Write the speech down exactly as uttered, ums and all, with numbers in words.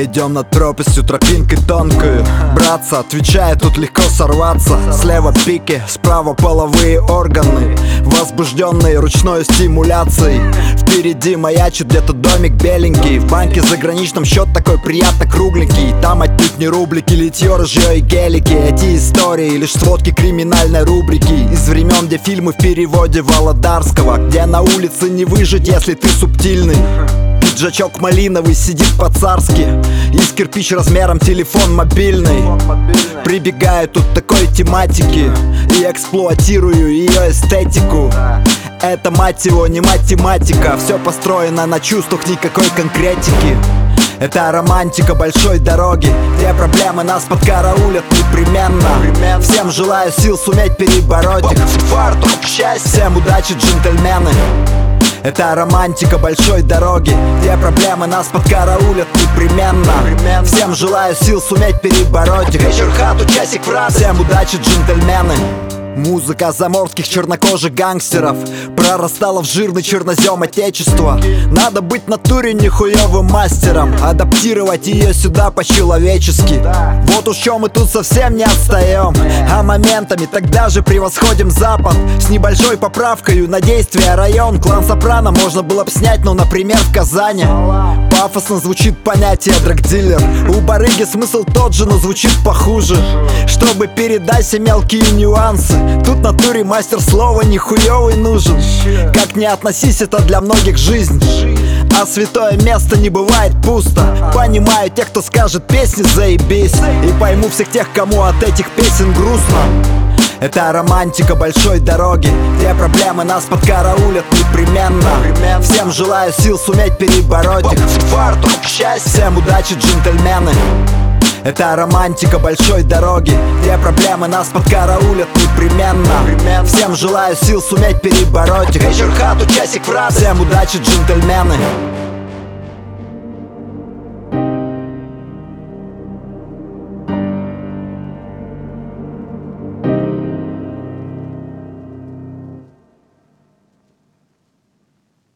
Мы идем над пропастью тропинкой тонкую. Братца, отвечая, тут легко сорваться. Слева пики, справа половые органы, возбужденные ручной стимуляцией. Впереди маячит где-то домик беленький. В банке заграничном счет такой приятно кругленький. Там отнюдь не рублики, литье, ружье и гелики. Эти истории лишь сводки криминальной рубрики из времен, где фильмы в переводе Володарского, где на улице не выжить, если ты субтильный. Пиджачок малиновый сидит по-царски, из кирпич размером телефон мобильный. Прибегаю тут такой тематики и эксплуатирую ее эстетику. Это, мать его, не математика, все построено на чувствах, никакой конкретики. Это романтика большой дороги, где проблемы нас подкараулят непременно. Всем желаю сил суметь перебороть их. Фартук, счастье, всем удачи, джентльмены. Это романтика большой дороги, где проблемы нас подкараулят непременно. Всем желаю сил суметь перебороть их. Вечер хату, часик фразы. Всем удачи, джентльмены. Музыка заморских чернокожих гангстеров прорастала в жирный чернозем отечества. Надо быть в натуре нихуевым мастером, адаптировать ее сюда по-человечески. Вот уж чем мы тут совсем не отстаем, а моментами тогда же превосходим Запад. С небольшой поправкой на действие район. Клан Сопрано можно было бы снять, ну, например, в Казани. Пафосно звучит понятие драгдилер. У барыги смысл тот же, но звучит похуже. Чтобы передать все мелкие нюансы, тут в натуре мастер слова нихуёвый нужен. Как не относись, это для многих жизнь, а святое место не бывает пусто. Понимаю тех, кто скажет песни заебись, и пойму всех тех, кому от этих песен грустно. Это романтика большой дороги, где проблемы нас подкараулят непременно. Всем желаю сил суметь перебороть их. Фартук, счастье, всем удачи, джентльмены. Это романтика большой дороги, где проблемы нас подкараулят непременно. Всем желаю сил суметь перебороть их. Вечер хату, часик фразы. Всем удачи, джентльмены.